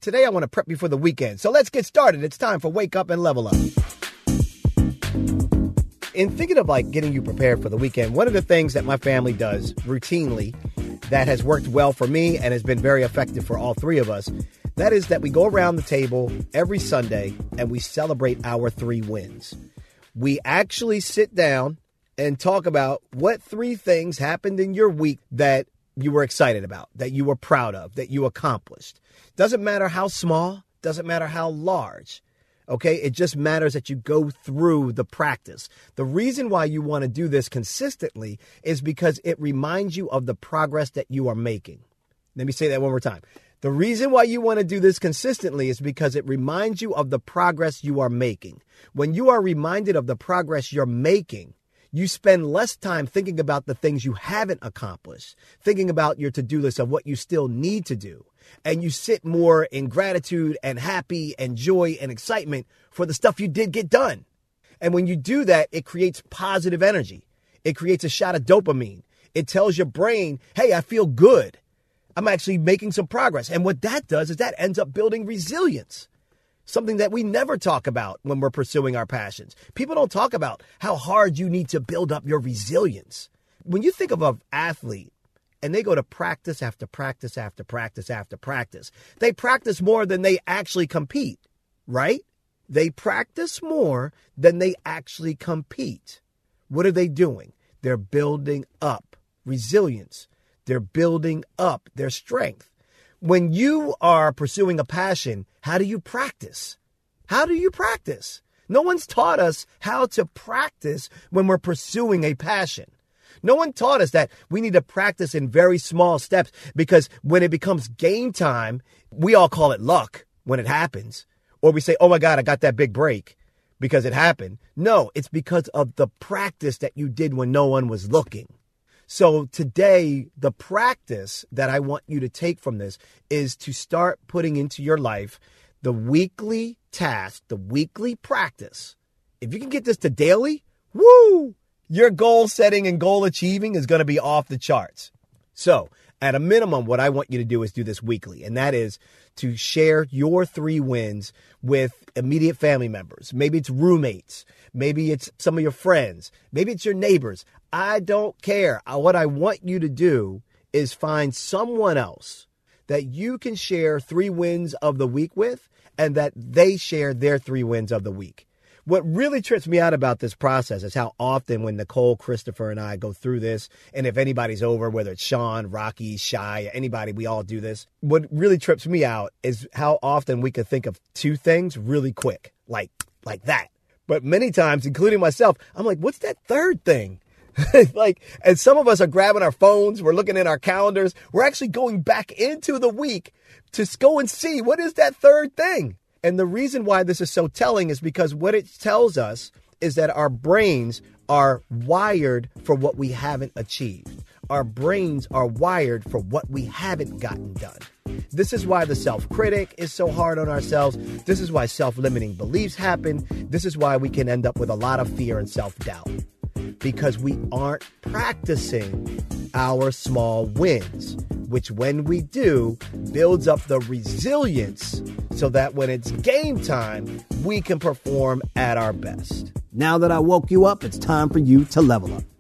Today, I want to prep you for the weekend. So let's get started. It's time for Wake Up and Level Up. In thinking of getting you prepared for the weekend, one of the things that my family does routinely that has worked well for me and has been very effective for all three of us, that is that we go around the table every Sunday and we celebrate our 3 wins. We actually sit down and talk about what 3 things happened in your week that you were excited about, that you were proud of, that you accomplished. Doesn't matter how small, doesn't matter how large. Okay, it just matters that you go through the practice. The reason why you want to do this consistently is because it reminds you of the progress that you are making. Let me say that one more time. The reason why you want to do this consistently is because it reminds you of the progress you are making. When you are reminded of the progress you're making, you spend less time thinking about the things you haven't accomplished, thinking about your to-do list of what you still need to do. And you sit more in gratitude and happy and joy and excitement for the stuff you did get done. And when you do that, it creates positive energy. It creates a shot of dopamine. It tells your brain, hey, I feel good. I'm actually making some progress. And what that does is that ends up building resilience, something that we never talk about when we're pursuing our passions. People don't talk about how hard you need to build up your resilience. When you think of an athlete, and they go to practice after practice after practice after practice, they practice more than they actually compete, right? They practice more than they actually compete. What are they doing? They're building up resilience. They're building up their strength. When you are pursuing a passion, how do you practice? How do you practice? No one's taught us how to practice when we're pursuing a passion. No one taught us that we need to practice in very small steps, because when it becomes game time, we all call it luck when it happens. Or we say, oh my God, I got that big break because it happened. No, it's because of the practice that you did when no one was looking. So today, the practice that I want you to take from this is to start putting into your life the weekly task, the weekly practice. If you can get this to daily, woo! Your goal setting and goal achieving is going to be off the charts. So at a minimum, what I want you to do is do this weekly. And that is to share your 3 wins with immediate family members. Maybe it's roommates. Maybe it's some of your friends. Maybe it's your neighbors. I don't care. What I want you to do is find someone else that you can share 3 wins of the week with, and that they share their 3 wins of the week. What really trips me out about this process is how often when Nicole, Christopher, and I go through this, and if anybody's over, whether it's Sean, Rocky, Shy, anybody, we all do this. What really trips me out is how often we could think of 2 things really quick, like that. But many times, including myself, I'm like, what's that 3rd thing? And some of us are grabbing our phones. We're looking at our calendars. We're actually going back into the week to go and see what is that 3rd thing. And the reason why this is so telling is because what it tells us is that our brains are wired for what we haven't achieved. Our brains are wired for what we haven't gotten done. This is why the self-critic is so hard on ourselves. This is why self-limiting beliefs happen. This is why we can end up with a lot of fear and self-doubt, because we aren't practicing our small wins, which when we do, builds up the resilience so that when it's game time, we can perform at our best. Now that I woke you up, it's time for you to level up.